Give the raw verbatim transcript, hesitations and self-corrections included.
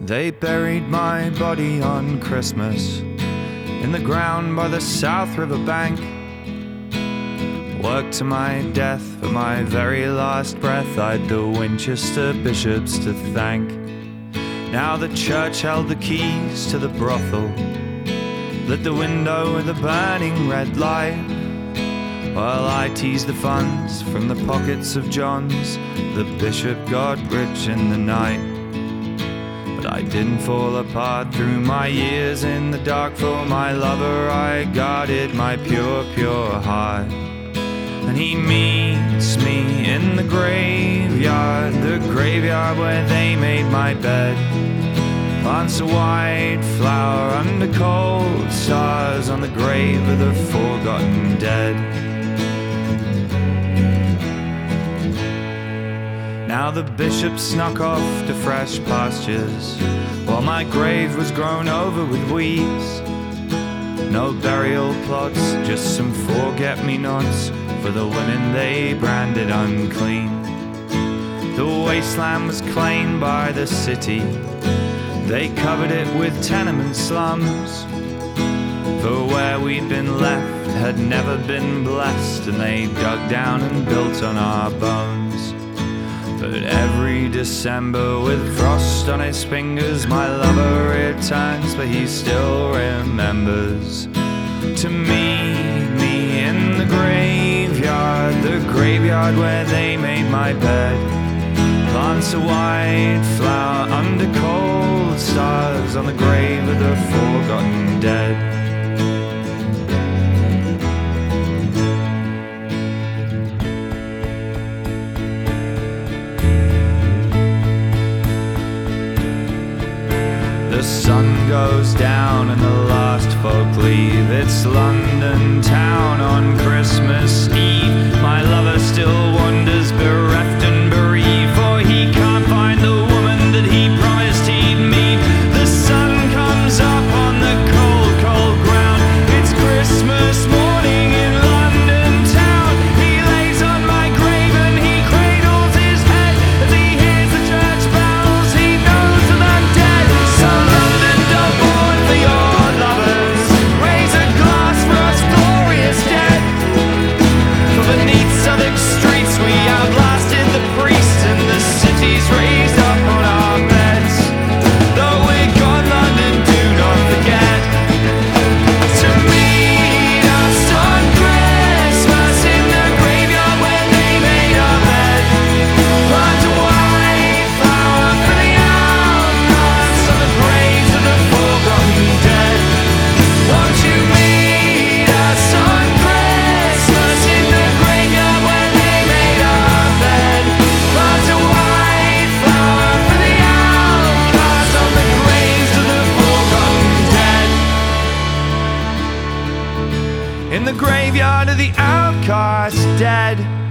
They buried my body on Christmas in the ground by the South River bank. Worked to my death, for my very last breath I'd the Winchester bishops to thank. Now the church held the keys to the brothel, lit the window with a burning red light, while I teased the funds from the pockets of Johns. The bishop got rich in the night, but I didn't fall apart through my years in the dark. For my lover I guarded my pure, pure heart. And he meets me in the graveyard, the graveyard where they made my bed. Plants a white flower under cold stars on the grave of the forgotten dead. Now the bishop snuck off to fresh pastures, while my grave was grown over with weeds. No burial plots, just some forget-me-nots for the women they branded unclean. The wasteland was claimed by the city, they covered it with tenement slums. For where we'd been left had never been blessed, and they dug down and built on our bones. But every December, with frost on his fingers, my lover returns, but he still remembers to meet me in the graveyard, the graveyard where they made my bed. Plants a white flower under cold stars on the grave of the forgotten dead. The sun goes down and the last folk leave. It's London town on Christmas Eve. My lover still wanders bereft and bereaved, for he can't find the woman that he promised he'd meet. The sun comes up on the cold, cold ground. It's Christmas morning in London town. He lays on my grave and he cradles his head as he hears the church bells. He knows that I'm dead. So London, don't mourn for your lovers. Raise a glass for us glorious dead. For beneath Southwark streets we outlasted the priest, and the city's raised up on our beds. Though we're gone, London, do not forget to meet us on Christmas in the graveyard where they made our bed. Plant a white flower for the outcasts on the graves of the forgotten dead. Won't you meet us on Christmas in the graveyard where they made our bed? Plant a white flower for the outcasts on the graves of the forgotten dead. In the graveyard of the outcast dead.